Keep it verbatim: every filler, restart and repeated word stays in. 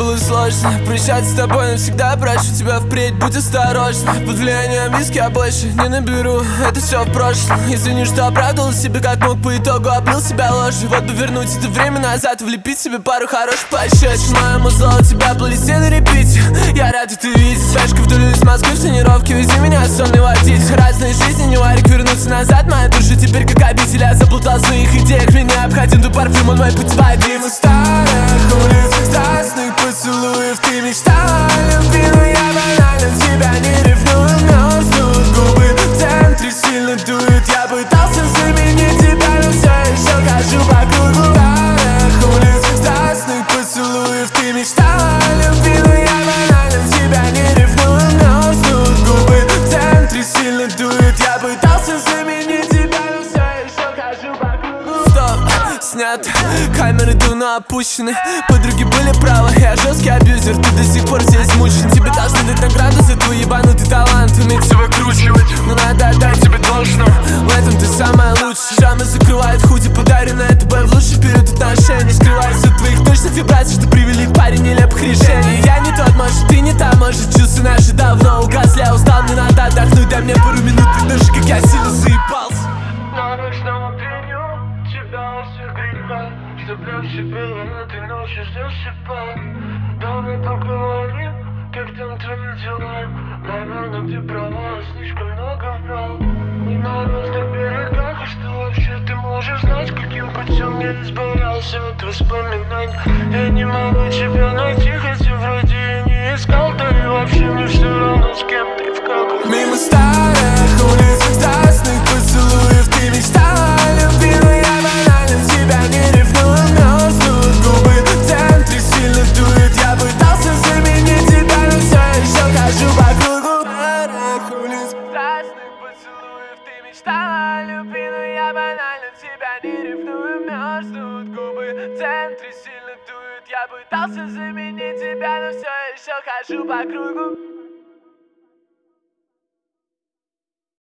было сложно прощаться с тобой навсегда, прошу тебя впредь, будь осторожна. Под влиянием виски я больше не наберу, это все в прошлом. Извини, что оправдывал себе как мог, по итогу облил себя ложью. Вот бы вернуть это время назад, влепить себе пару хороших пощечин. Моему зло тебя плейлисте на репите, я рад это видеть. Флешка вдоль из Москвы в тренировке, вези меня сонный водить. Разные жизни, не варик, вернуться назад. Моя душа теперь как обитель, я заплутал в своих идеях. Меня обходим до парфюм, он мой путь воды. Мы старых улиц, страстных поцелуев. Ты мечтала о любви, но я банально тебя не ревную. Мерзнут губы, в центре сильно дует. Я пытался заменить тебя, но все еще хожу по кругу. Старых улиц, страстных поцелуев. Ты мечтала о любви, но я банально тебя не ревную. Мерзнут губы, в центре сильно дует. Я пытался заменить тебя, но все еще хожу по кругу. Стоп, снят, камеры давно опущены. Подруги были правы, я жесткий абьюзер. Ты до сих пор здесь мучен. Тебе должны дать награду за твой ебанутый талант. Уметь себя выкручивать, но надо отдать тебе должно. В этом ты самая лучшая. Шрамы закрывают худи, подаренное тобой в лучший период отношений. Скрывается от твоих точных вибраций, что привели к паре нелепых решений. Я не тот, может ты не та, может чувства наши давно угасли. Я устал, мне надо отдохнуть, дай мне пару минут. Предложи, как я сильно заебался. На ночном виню тебя все греха, чтоб легче было этой ночью засыпать. Давай поговорим, как там твои дела. Наверное, ты права, слишком много врал. И на разных берегах, и что вообще ты можешь знать, каким путем я избавлялся от воспоминаний. Я не могу тебя найти, хотя вроде и не искал. Да и вообще мне все равно, с кем ты в каком. Мимо старых улиц, страстных поцелуев. Ты мечтала о любви, но я банально тебя не ревную. Мерзнут губы, в центре сильно дует. Я пытался заменить тебя, но все еще хожу по кругу. Старых улиц, страстных поцелуев. Ты мечтала о любви, но я банально тебя не ревную. Мерзнут губы, в центре сильно дует. Я пытался заменить тебя, но все еще хожу по кругу.